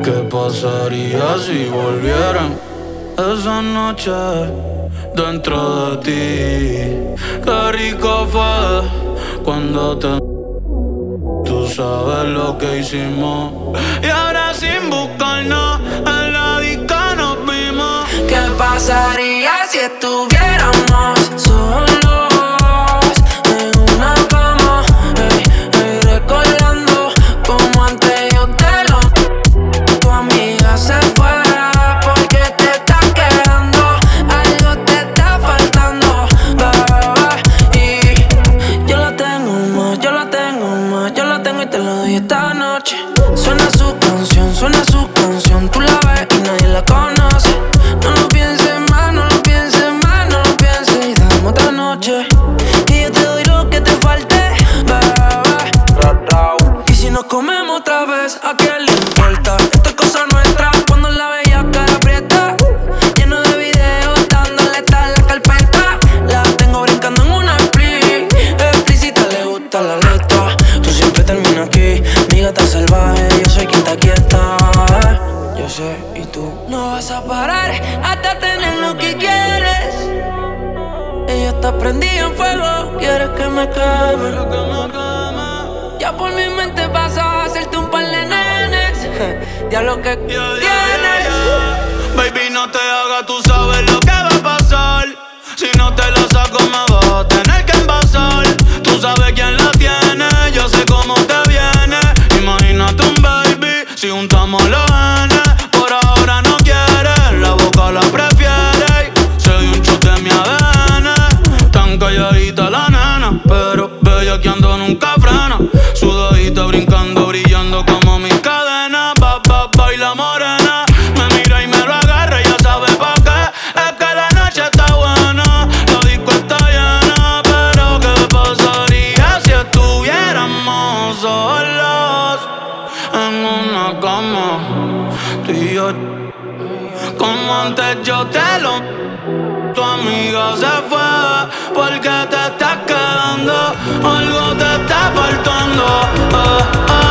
¿Qué pasaría si volvieran esa noche dentro de ti? Qué rico fue cuando te... Tú sabes lo que hicimos. Y ahora sin buscarnos en la disco nos vimos. ¿Qué pasaría si estuviéramos solos? Esta noche suena su canción, tú la ves y nadie la conoce. No lo pienses más, no lo pienses más, no lo pienses y dame otra noche. Y yo te doy lo que te falte, bebé. Y si nos comemos otra vez, ¿a quién le importa? Esto es cosa nuestra, cuando la veía cara aprieta. Lleno de videos, dándole está en la carpeta. La tengo brincando en una explícita, le gusta la letra. Tú siempre terminas aquí, mi gata salvaje, yo soy quien te aquieta. Yo sé, y tú no vas a parar hasta tener lo que quieres. Ella está prendida en fuego, quieres que me queme. Ya por mi mente pasa a hacerte un par de nenes. Ya lo que tienes. Baby, no te hagas, tú sabes lo que va a pasar. Si no te la saco me vas a tener que envasar. Tú sabes quién la tiene, yo sé cómo te viene. Imagínate un baby, si juntamos los genes. Por ahora no quiere, la boca la prefiere. Se dio un shot de mi ADN. Tan calladita la nena, pero bellaqueando nunca frena. Sudadita brincando, brillando como mis cadenas. Baila morena, me mira y me lo agarra, ya sabe pa' qué. Es que la noche está buena, la disco está llena. Pero ¿qué pasaría si estuviéramos solos en una cama? Tú y yo, como antes yo te lo... Tu amiga se fue porque te estás quedando, algo te está faltando.